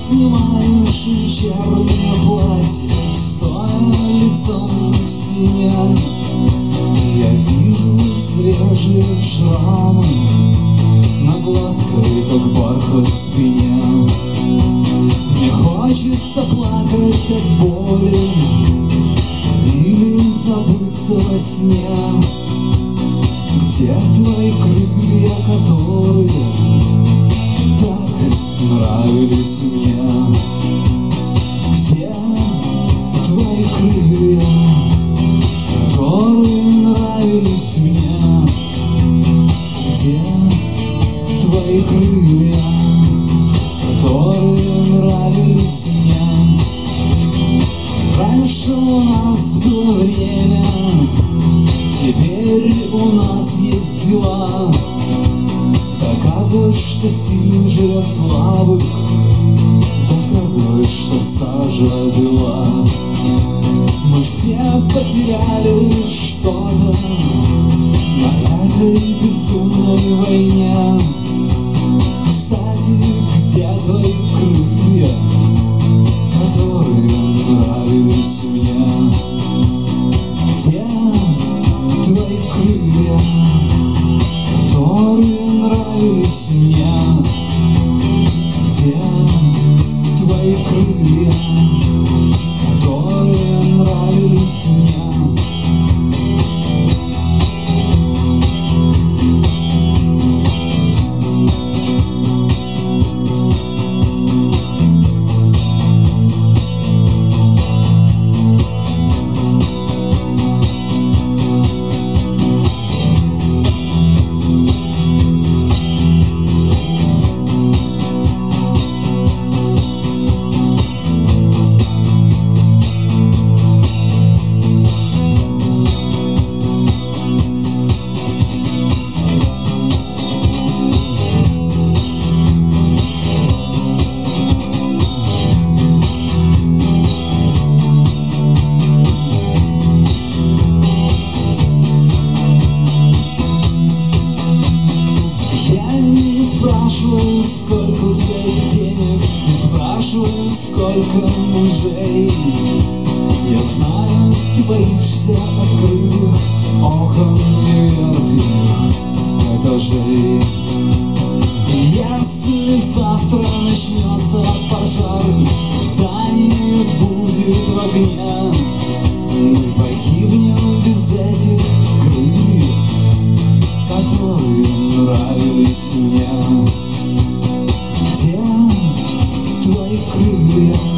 Снимаешь вечернее платье, стоя лицом к стене. Я вижу свежие шрамы на гладкой, как бархат, спине. Мне хочется плакать от боли или забыться во сне. Где твои крылья, которые так нравились мне? Где твои крылья, которые нравились мне? Где твои крылья, которые нравились мне? Раньше у нас было время, теперь у нас есть дела. Доказываешь, что сильный жрет слабых, доказываешь, что сажа бела. Мы все потеряли что-то на этой безумной войне. Кстати, где твои крылья, которые нравились мне? Где твои крылья, которые нравились мне? Где твои крылья, которые нравились мне? Не спрашиваю, сколько у тебя денег, не спрашиваю, сколько мужей. Я знаю, ты боишься открытых окон и верхних этажей. Если завтра начнется пожар, здание будет в огне, мы погибнем без этих крыльев, которые нравились мне. Где твои крылья?